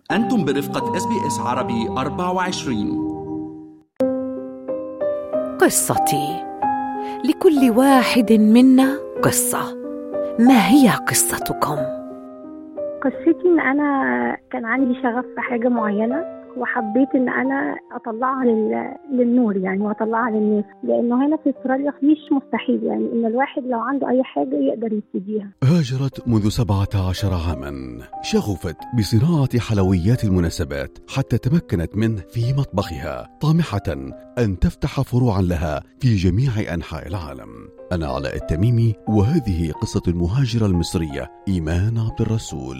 أنتم برفقة SBS عربي 24. قصتي. لكل واحد منا قصة. ما هي قصتكم؟ قصتي ان انا كان عندي شغف في حاجة معينة وحبيت ان انا اطلعها للنور يعني واطلعها للناس، لانه هنا في استراليا مش مستحيل يعني ان الواحد لو عنده اي حاجة يقدر يبتديها. هاجرت منذ 17 عاما، شغفت بصناعة حلويات المناسبات حتى تمكنت منه في مطبخها، طامحة أن تفتح فروعا لها في جميع أنحاء العالم. أنا علاء التميمي، وهذه قصة المهاجرة المصرية إيمان عبد الرسول.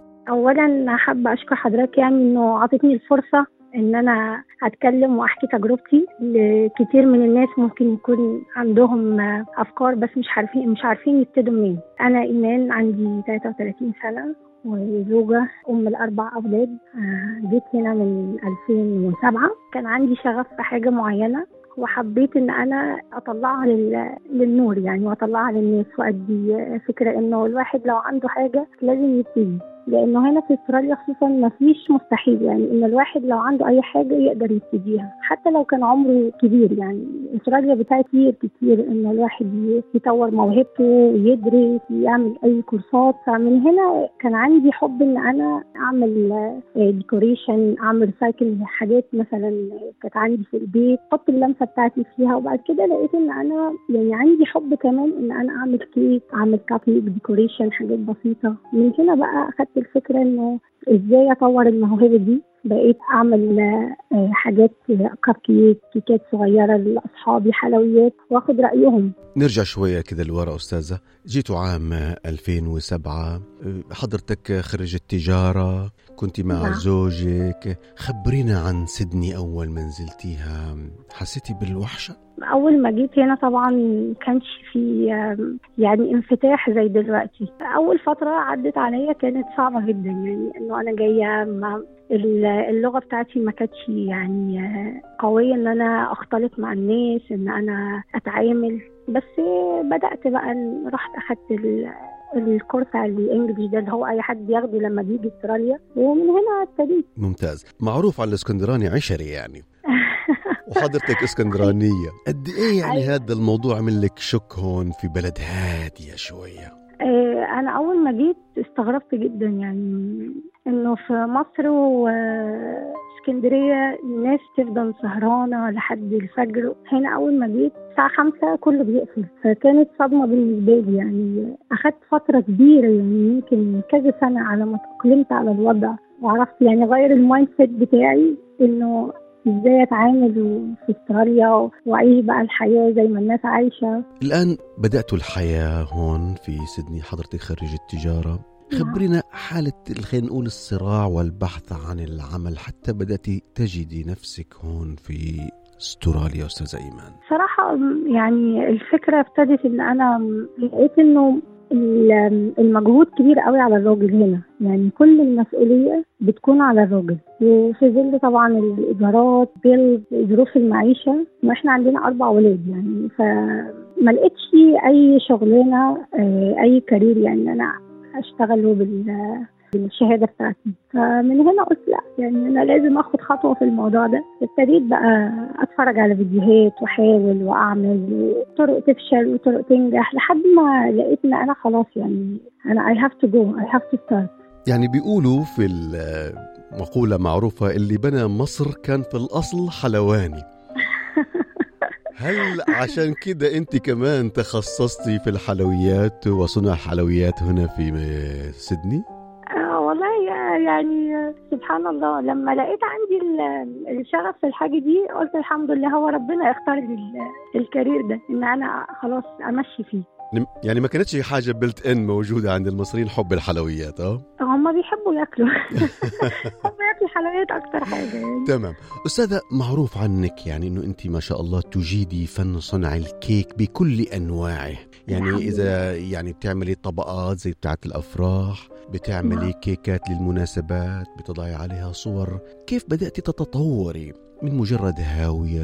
اولا حابة اشكر حضرتك يعني انه عطتني الفرصة ان انا اتكلم واحكي تجربتي لكتير من الناس ممكن يكون عندهم افكار بس مش عارفين يبتدوا منين. انا ايمان عندي 33 سنة وزوجة ام ال4 اولاد. جيت هنا من 2007. كان عندي شغف في حاجة معينة وحبيت ان انا اطلعها للنور يعني واطلعها للناس وادي فكرة انه الواحد لو عنده حاجة لازم يبتدي، لانه هنا في استراليا خصوصا ما فيش مستحيل يعني ان الواحد لو عنده اي حاجة يقدر يبتديها حتى لو كان عمره كبير. يعني استراليا بتاعت كتير ان الواحد يطور موهبته ويدرس يعمل اي كورسات. فمن هنا كان عندي حب ان انا اعمل ديكوريشن، اعمل سايكل حاجات مثلا كانت عندي في البيت، احط اللمسة بتاعتي فيها. وبعد كده لقيت ان انا يعني عندي حب كمان ان انا اعمل كيك، اعمل كابيك ديكوريشن، حاجات بسيطة. من هنا بقى اخدت الفكرة انه ازاي اطور الموهبة دي. بقيت اعمل حاجات كيكات صغيرة لاصحابي، حلويات، واخد رأيهم. نرجع شوية كده لورا أستاذة. جيتوا عام 2007، حضرتك خريجة تجارة، كنت مع زوجك. خبرينا عن سيدني أول ما نزلتيها، حسيتي بالوحشة؟ أول ما جيت هنا طبعا كانش في يعني انفتاح زي دلوقتي. أول فترة عدت عليا كانت صعبة جدا يعني إنه أنا جاية اللغة بتاعتي ما كانتش يعني قوية إن أنا أختلط مع الناس، إن أنا أتعامل. بس بدأت بقى رحت أخدت الكورس على الانجليزي ده اللي هو اي حد بياخده لما بيجي استراليا، ومن هنا ابتديت. ممتاز. معروف على الاسكندراني عشري يعني وحضرتك اسكندرانية. قد ايه يعني هذا الموضوع عمل لك شك هون في بلد هادية شوية؟ انا اول ما جيت استغربت جدا يعني انه في مصر واسكندرية الناس تفضل سهرانة لحد الفجر. هنا اول ما جيت الساعة 5 كله بيقفل، فكانت صدمة بالنسبة لي يعني. اخدت فترة كبيرة يعني يمكن كذا سنة على ما تأقلمت على الوضع وعرفت يعني غير المايند سيت بتاعي انه ازاي اتعامل في استراليا واعيش بقى الحياة زي ما الناس عايشة. الآن بدأتوا الحياة هون في سيدني، حضرتك خريجة تجارة. خبرينا حالة خلينا نقول الصراع والبحث عن العمل حتى بدأتي تجدي نفسك هون في استراليا أستاذة إيمان. صراحة يعني الفكرة ابتدت ان انا لقيت انه المجهود كبير قوي على الراجل هنا، يعني كل المسؤولية بتكون على الراجل، وفي ظل طبعا الإيجارات ظروف المعيشة، واحنا عندنا 4 ولاد يعني. فما لقيتش أي شغلانة أي كارير يعني أنا أشتغله بالشهادة بتاعتي. فمن هنا قلت لا يعني أنا لازم أخد خطوة في الموضوع ده. ابتديت بقى أتفرج على فيديوهات وأحاول وأعمل طرق تفشل وطرق تنجح لحد ما لقيت إن أنا خلاص يعني أنا I have to start. يعني بيقولوا في المقولة معروفة اللي بنى مصر كان في الأصل حلواني. هل عشان كده أنت كمان تخصصتي في الحلويات وصنع حلويات هنا في سيدني؟ والله يعني سبحان الله لما لقيت عندي الشغف في الحاجة دي قلت الحمد لله هو ربنا يختار لي الكارير ده ان انا خلاص امشي فيه. يعني ما كانتش حاجة بلت ان موجودة عند المصريين، حب الحلويات. هم بيحبوا ياكلوا بيحبوا ياكلوا حلويات اكتر حاجة يعني. تمام. أستاذة، معروف عنك يعني انه انت ما شاء الله تجيدي فن صنع الكيك بكل انواعه. يعني اذا يعني بتعملي طبقات زي بتاعت الافراح، بتعملي كيكات للمناسبات، بتضعي عليها صور. كيف بدأتي تتطوري من مجرد هاوية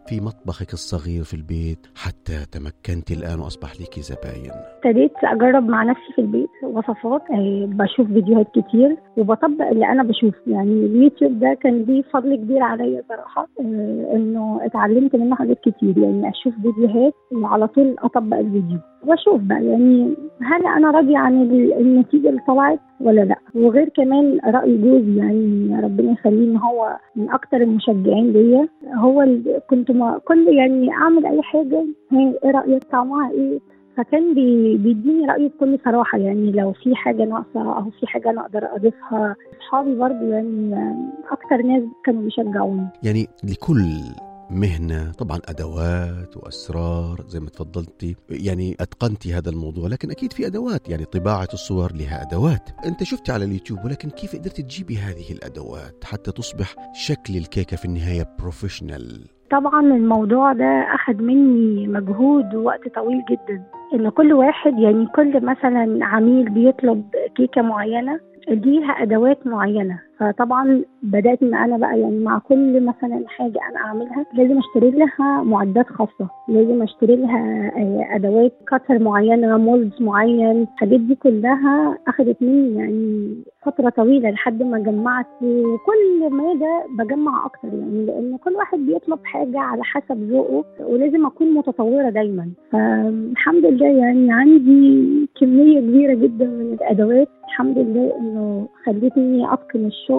في مطبخك الصغير في البيت حتى تمكنت الآن وأصبح لك زباين؟ ابتديت أجرب مع نفسي في البيت وصفات، بشوف فيديوهات كتير وبطبق اللي أنا بشوف. يعني اليوتيوب ده كان ليه فضل كبير عليا صراحة، إنه اتعلمت منه حاجات كتير. يعني أشوف فيديوهات وعلى طول أطبق الفيديو وأشوف بقى يعني هل أنا راضية عن النتيجة اللي طلعت ولا لا. وغير كمان رأي جوزي، يعني ربنا يخليه، إن هو من أكتر المشجعين ليا. هو كنت كل يعني أعمل أي حاجة، إيه رأيك، طعمها إيه، فكان بيديني رأيه بكل صراحة. يعني لو في حاجة ناقصة أو في حاجة أنا أقدر أضيفها. أصحابي برضه يعني أكتر ناس كانوا بيشجعوني. يعني لكل مهنة طبعا أدوات وأسرار زي ما تفضلتي، يعني أتقنتي هذا الموضوع، لكن أكيد في أدوات، يعني طباعة الصور لها أدوات. أنت شفتي على اليوتيوب، ولكن كيف قدرت تجيبي هذه الأدوات حتى تصبح شكل الكيكة في النهاية بروفيشنال؟ طبعا الموضوع ده أخذ مني مجهود ووقت طويل جدا. إن كل واحد، يعني كل مثلا عميل بيطلب كيكة معينة ليها أدوات معينة. فطبعا بدأت إن أنا بقى يعني مع كل مثلا حاجة أنا أعملها لازم أشتري لها معدات خاصة، لازم أشتري لها أدوات كتر معينة، مولز معين. الحاجات دي كلها أخذت مني يعني فترة طويلة لحد ما جمعت. وكل ما ده بجمع أكتر، يعني لأن كل واحد بيطلب حاجة على حسب ذوقه، ولازم أكون متطورة دايما. فالحمد لله يعني عندي كمية كبيرة جدا من الأدوات، الحمد لله إنه خلتني أتقن الشغل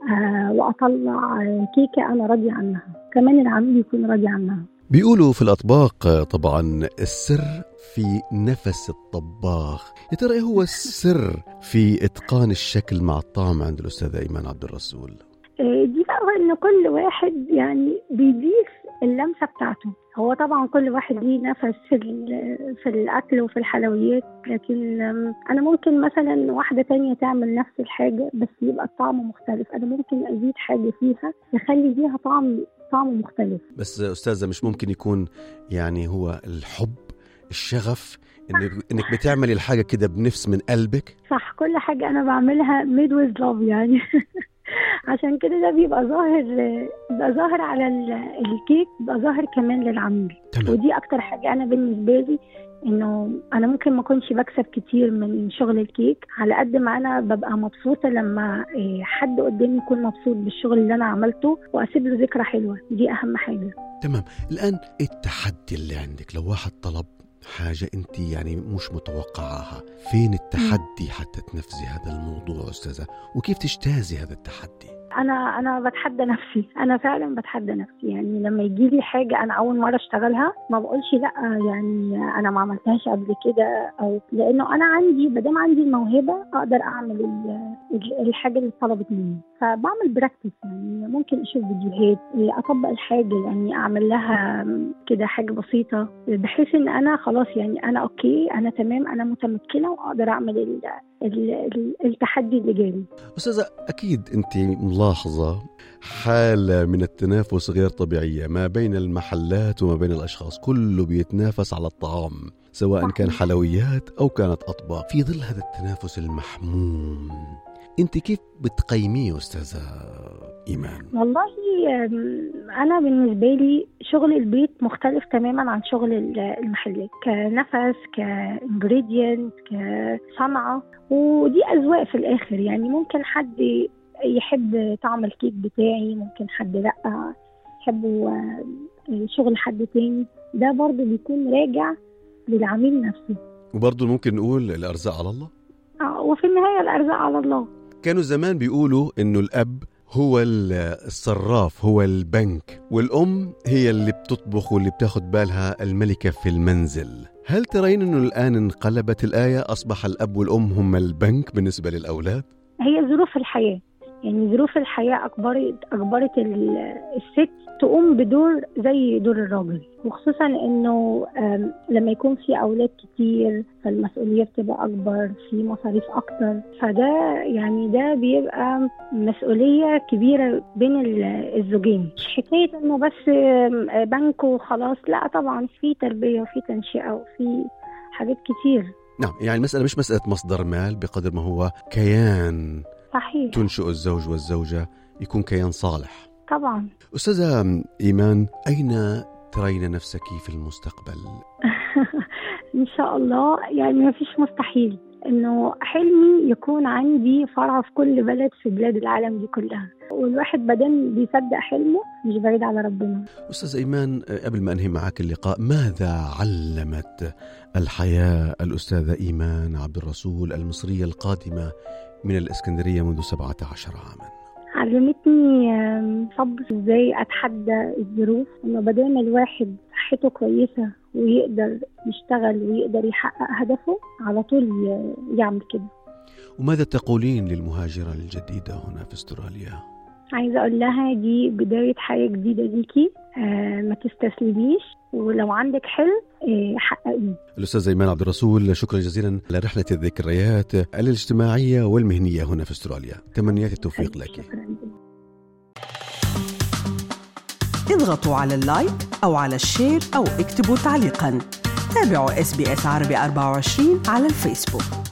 وأطلع كيكة أنا راضية عنها، كمان العميل يكون راضي عنها. بيقولوا في الأطباق طبعا السر في نفس الطباخ. يا ترى هو السر في إتقان الشكل مع الطعم عند الأستاذة إيمان عبد الرسول؟ دي بقى إن كل واحد يعني بيضيف اللمسة بتاعته. هو طبعا كل واحد ليه نفس في الأكل وفي الحلويات، لكن أنا ممكن مثلا واحدة تانية تعمل نفس الحاجة بس يبقى الطعم مختلف. أنا ممكن أزيد حاجة فيها يخلي ليها طعم مختلف. بس أستاذة، مش ممكن يكون يعني هو الحب، الشغف، إنك بتعملي الحاجة كده بنفس من قلبك؟ صح، كل حاجة أنا بعملها made with love يعني. عشان كده ده بيبقى ظاهر على الكيك، بيبقى ظاهر كمان للعميل. ودي اكتر حاجة انا بالنسبة لي، انه انا ممكن ما اكونش بكسب كتير من شغل الكيك، على قد ما انا ببقى مبسوطة لما حد قدامي يكون مبسوط بالشغل اللي انا عملته واسيب له ذكرى حلوة. دي اهم حاجة. تمام. الان التحدي اللي عندك، لو واحد طلب حاجة انت يعني مش متوقعاها، فين التحدي حتى تنفذي هذا الموضوع أستاذة؟ وكيف تجتازي هذا التحدي؟ انا بتحدى نفسي، انا فعلا بتحدى نفسي. يعني لما يجي لي حاجه انا اول مره اشتغلها ما بقولش لا، يعني انا ما عملتهاش قبل كده، او لانه انا بدام عندي الموهبه اقدر اعمل الحاجه اللي طلبت مني. فبعمل براكتس، يعني ممكن اشوف فيديوهات، اطبق الحاجه، يعني اعمل لها كده حاجه بسيطه، بحيث ان انا خلاص يعني انا اوكي، انا تمام، انا متمكنه واقدر اعمل التحدي اللي جاي. أستاذة، أكيد أنت ملاحظة حالة من التنافس غير طبيعية ما بين المحلات وما بين الأشخاص، كله بيتنافس على الطعام سواء كان حلويات أو كانت أطباق. في ظل هذا التنافس المحموم أنت كيف بتقيميه أستاذة إيمان؟ والله أنا بالنسبة لي شغل البيت مختلف تماما عن شغل المحلات، كنفس، كإنجريدينت، كصنعة، ودي أذواق في الآخر. يعني ممكن حد يحب طعم الكيك بتاعي، ممكن حد لأ يحب شغل حد تاني. ده برضو بيكون راجع للعميل نفسه. وبرضو ممكن نقول الأرزاق على الله. وفي النهاية الأرزاق على الله. كانوا زمان بيقولوا إنه الأب هو الصراف، هو البنك، والأم هي اللي بتطبخ واللي بتاخد بالها الملكة في المنزل. هل ترين إنه الآن انقلبت الآية، أصبح الأب والأم هم البنك بالنسبة للأولاد؟ هي ظروف الحياة، يعني ظروف الحياة أجبرت الست تقوم بدور زي دور الراجل، وخصوصا إنه لما يكون في أولاد كتير فالمسؤولية بتبقى أكبر، في مصاريف أكتر، فده يعني ده بيبقى مسؤولية كبيرة بين الزوجين. مش حكاية إنه بس بنك وخلاص، لا طبعا في تربية وفي تنشئة وفي حاجات كتير. نعم، يعني المسألة مش مسألة مصدر مال بقدر ما هو كيان صحيح تنشئ الزوج والزوجة، يكون كيان صالح. طبعا. أستاذة إيمان، أين ترين نفسك في المستقبل؟ إن شاء الله يعني ما فيش مستحيل، إنه حلمي يكون عندي فرع في كل بلد في بلاد العالم دي كلها، والواحد بدل بيصدق حلمه مش بعيد على ربنا. أستاذ إيمان، قبل ما أنهي معك اللقاء، ماذا علمت الحياة الأستاذة إيمان عبد الرسول المصرية القادمة من الإسكندرية منذ 17 عاما؟ علمتني صبر، ازاي اتحدى الظروف، انه بدل ما الواحد صحته كويسة ويقدر يشتغل ويقدر يحقق هدفه على طول يعمل كده. وماذا تقولين للمهاجرة الجديدة هنا في استراليا؟ عايزة أقول لها دي بداية حياة جديدة ليكي، ما تستسلميش، ولو عندك حلم حققيه. الأستاذة إيمان عبد الرسول، شكرا جزيلا لرحلة الذكريات الاجتماعية والمهنية هنا في استراليا. تمنيات التوفيق لك. اضغطوا على اللايك أو على الشير أو اكتبوا تعليقا. تابعوا SBS عربي 24 على الفيسبوك.